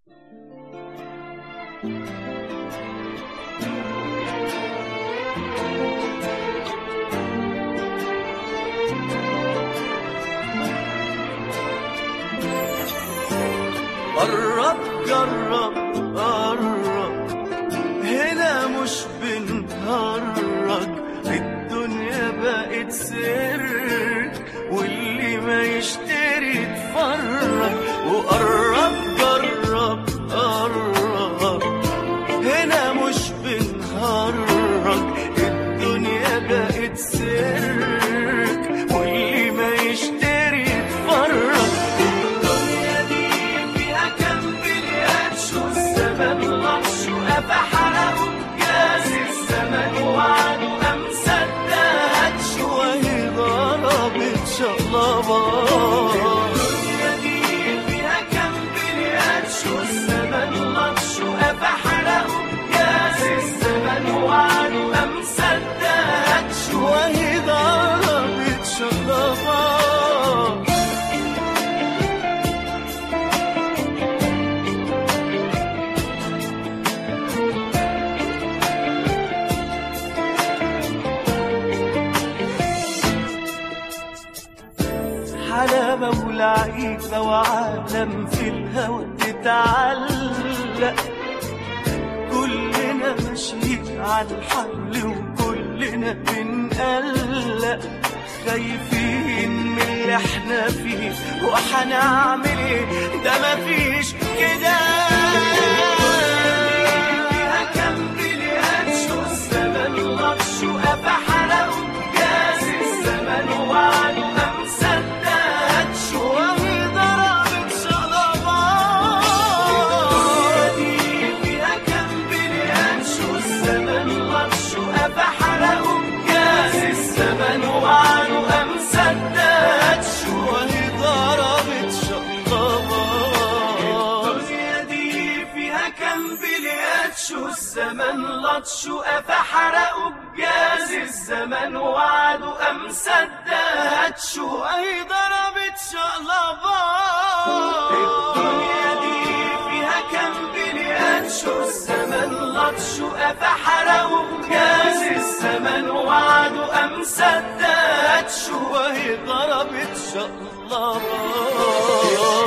قرب جرب قرب، هنا مش بنهرج، الدنيا بقت سيرك واللي ما يشتري يتفرج. وقرب جرب قرب، هنا مش بنهرج، الدنيا بقت سيرك واللي ما يشتري يتفرج. الدنيا دي فيها كم بليات، شو الزمن لطش وقفحرقوا جاز الزمن وعدوا أم صدقت شوية ضربت شقلبات. الدنيا دي فيها كم بليات، شو الزمن لطش وقفحرقوا جاز الزمن وعدوا أم صدقت شوية ضربت شقلبات. حلاوة ولعيبة وعالم في الهوى تتعلق، كلنا ماشيين على الحبل وكلنا بنقلق، خايفين من اللي احنا فيه وحنعمل ايه، ده مفيش كده. فيها كم بليات، شو الزمن لطش وقفحرقوا جاز الزمن وعدوا أم صدقت شوية ضربت شقلبات. الدنيا دي فيها كم بليات، شو الزمن لطش وقفحرقوا جاز الزمن وعدوا أم صدقت شوية ضربت شقلبات. الدنيا دي فيها كم بليات، شو الزمن لطش وقفحرقوا جاز الزمن وعدوا أم صدقت شوية ضربت شقلبات. الدنيا دي فيها كم بليات، شو الزمن لطش وقفحرقوا جاز الزمن وعدوا أم صدقت شوية ضربت شقلبات.